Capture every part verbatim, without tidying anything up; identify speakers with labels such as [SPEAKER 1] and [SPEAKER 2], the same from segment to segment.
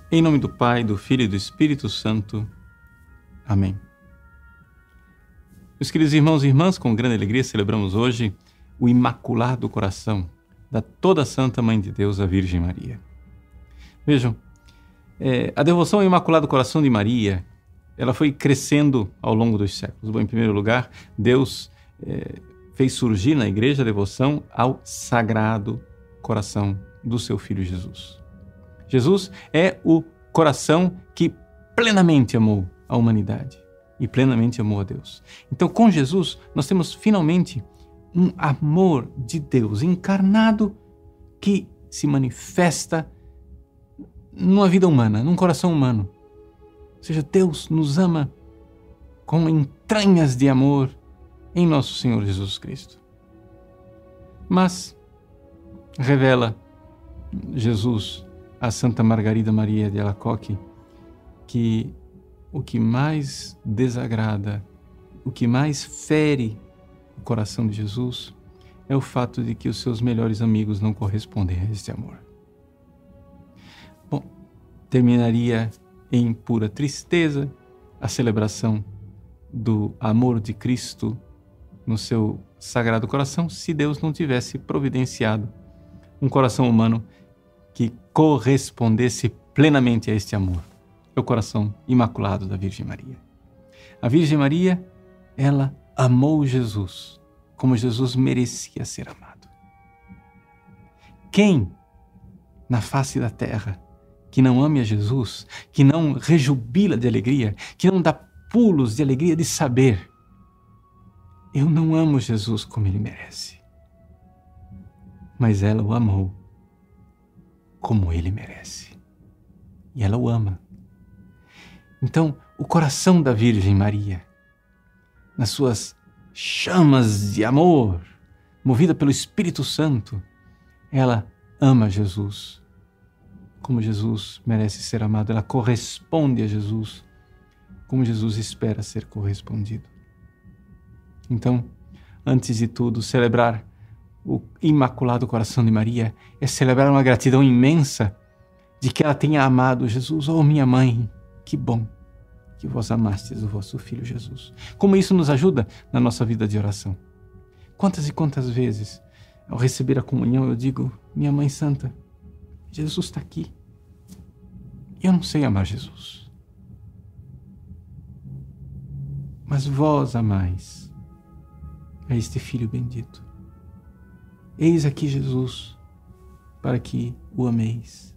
[SPEAKER 1] Em nome do Pai, do Filho e do Espírito Santo. Amém. Meus queridos irmãos e irmãs, com grande alegria celebramos hoje o Imaculado Coração da toda Santa Mãe de Deus, a Virgem Maria. Vejam, é, a devoção ao Imaculado Coração de Maria, ela foi crescendo ao longo dos séculos. Bom, em primeiro lugar, Deus é, fez surgir na Igreja a devoção ao Sagrado Coração do seu Filho Jesus. Jesus é o coração que plenamente amou a humanidade e plenamente amou a Deus. Então, com Jesus, nós temos finalmente um amor de Deus encarnado que se manifesta numa vida humana, num coração humano. Ou seja, Deus nos ama com entranhas de amor em nosso Senhor Jesus Cristo. Mas revela Jesus a Santa Margarida Maria de Alacoque que o que mais desagrada, o que mais fere o coração de Jesus é o fato de que os seus melhores amigos não correspondem a este amor. Bom, terminaria em pura tristeza a celebração do amor de Cristo no seu Sagrado Coração se Deus não tivesse providenciado um coração humano que correspondesse plenamente a este amor. É o coração imaculado da Virgem Maria. A Virgem Maria, ela amou Jesus como Jesus merecia ser amado. Quem na face da terra que não ame a Jesus, que não rejubila de alegria, que não dá pulos de alegria de saber: eu não amo Jesus como ele merece, mas ela o amou como ele merece. E ela o ama. Então, o coração da Virgem Maria, nas suas chamas de amor, movida pelo Espírito Santo, ela ama Jesus como Jesus merece ser amado. Ela corresponde a Jesus como Jesus espera ser correspondido. Então, antes de tudo, celebrar o Imaculado Coração de Maria é celebrar uma gratidão imensa de que ela tenha amado Jesus. Oh, minha mãe, que bom que vós amastes o vosso Filho Jesus. Como isso nos ajuda na nossa vida de oração. Quantas e quantas vezes, ao receber a comunhão, eu digo: minha Mãe Santa, Jesus está aqui. Eu não sei amar Jesus, mas vós amais a este Filho bendito. Eis aqui Jesus, para que o ameis.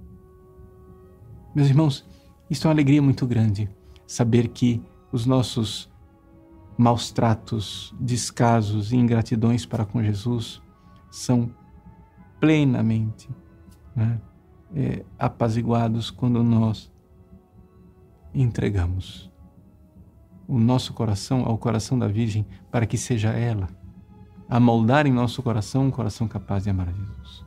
[SPEAKER 1] Meus irmãos, isto é uma alegria muito grande, saber que os nossos maus tratos, descasos e ingratidões para com Jesus são plenamente, né, é, apaziguados quando nós entregamos o nosso coração ao coração da Virgem, para que seja ela a moldar em nosso coração um coração capaz de amar a Jesus.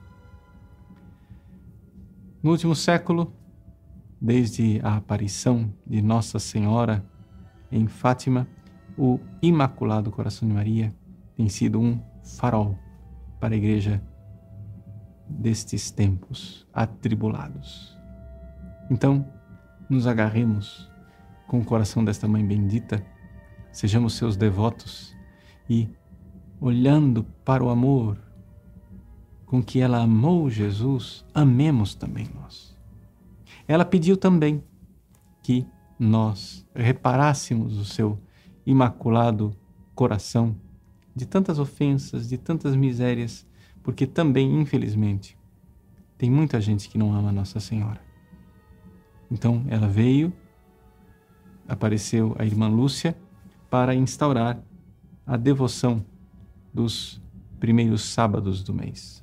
[SPEAKER 1] No último século, desde a aparição de Nossa Senhora em Fátima, o Imaculado Coração de Maria tem sido um farol para a Igreja destes tempos atribulados. Então, nos agarremos com o coração desta Mãe bendita, sejamos seus devotos e, olhando para o amor com que ela amou Jesus, amemos também nós. Ela pediu também que nós reparássemos o seu imaculado coração de tantas ofensas, de tantas misérias, porque também, infelizmente, tem muita gente que não ama Nossa Senhora. Então, ela veio, apareceu a irmã Lúcia para instaurar a devoção dos primeiros sábados do mês.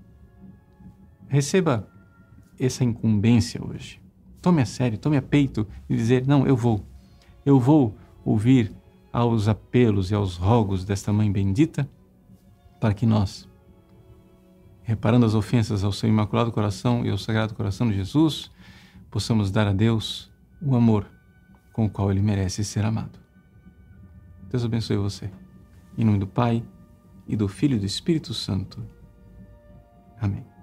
[SPEAKER 1] Receba essa incumbência hoje. Tome a sério, tome a peito e dizer: não, eu vou. Eu vou ouvir aos apelos e aos rogos desta Mãe bendita, para que nós, reparando as ofensas ao seu Imaculado Coração e ao Sagrado Coração de Jesus, possamos dar a Deus o amor com o qual Ele merece ser amado. Deus abençoe você. Em nome do Pai, e do Filho e do Espírito Santo. Amém.